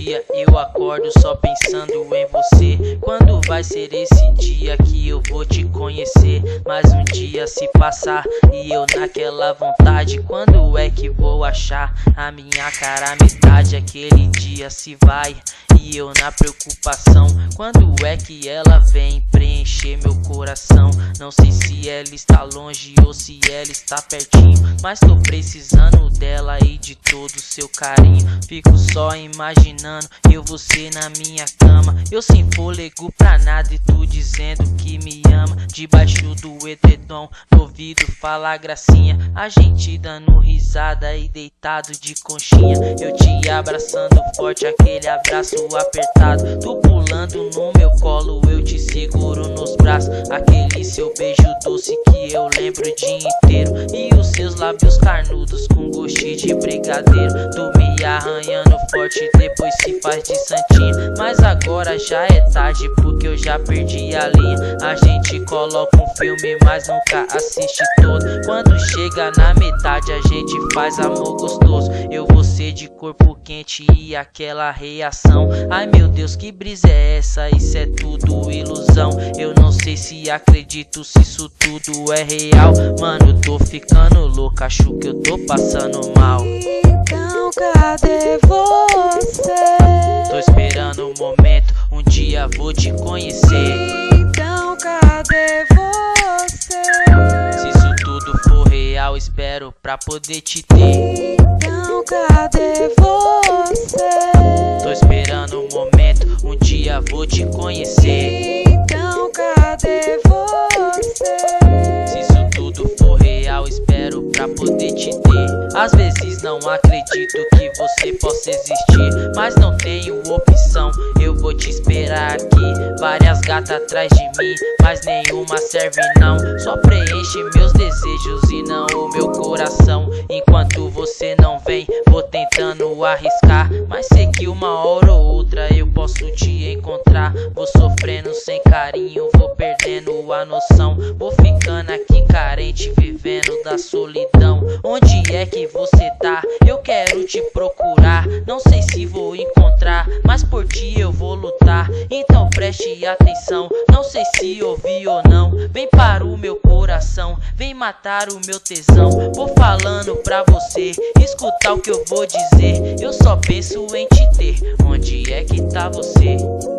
dia eu acordo só pensando em você. Quando vai ser esse dia que eu vou te conhecer? Mais um dia se passar e eu naquela vontade. Quando é que vou achar a minha cara metade? Aquele dia se vai e eu na preocupação. Quando é que ela vem preencher meu coração? Não sei se ela está longe ou se ela está pertinho, mas tô precisando dela e de todo o seu carinho. Fico só imaginando eu, você na minha cama, eu sem fôlego pra nada e tu dizendo que me ama. Debaixo do edredom, no ouvido fala gracinha, a gente dando risada e deitado de conchinha. Eu te abraçando forte, aquele abraço apertado, tu pulando no meu colo, eu te seguro nos braços. Aquele seu beijo doce que eu lembro o dia inteiro, e os seus lábios carnudos com gostinho de brigadeiro. Tu me arranhando forte, depois se faz de santinha, mas agora já é tarde porque eu já perdi a linha. A gente coloca um filme, mas nunca assiste todo. Quando chega na metade a gente faz amor gostoso, eu, você de corpo quente e aquela reação. Ai meu Deus, que brisa é essa? Isso é tudo ilusão. Eu não sei se acredito, se isso tudo é real. Mano, tô ficando louco, acho que eu tô passando mal. Então cadê você? Tô esperando um momento, um dia vou te conhecer. Então cadê você? Se isso tudo for real, espero pra poder te ter. Então cadê você? Tô esperando um momento, um dia vou te conhecer. Então cadê você? Se isso tudo for real, espero pra poder te ter. Às vezes não acredito que você possa existir, mas não tenho opção, eu vou te esperar aqui. Várias gatas atrás de mim, mas nenhuma serve não. Só preenche meus desejos e não o meu coração. Enquanto você não vem, vou tentando arriscar, mas sei que uma hora ou outra eu posso te encontrar. Vou sofrendo sem carinho, vou perdendo a noção, vou ficando aqui carente, vivendo da solidão. Onde é que você tá? Eu quero te procurar, não sei se vou encontrar, mas por ti eu vou lutar. Então preste atenção, não sei se ouvi ou não. Vem para o meu coração, vem matar o meu tesão. Vou falando pra você, escutar o que eu vou dizer. Eu só penso em te ter. Onde é que tá você?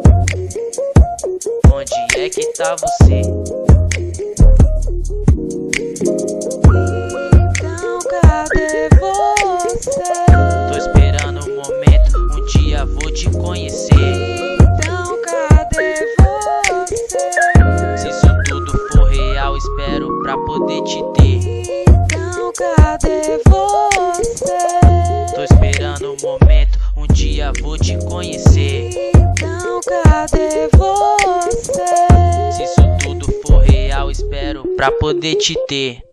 Onde é que tá você? Então cadê você? Tô esperando um momento, um dia vou te conhecer. Então cadê você? Se isso tudo for real, espero pra poder te ter. Então cadê você? Tô esperando um momento, um dia vou te conhecer. Então cadê você? Se isso tudo for real, espero pra poder te ter.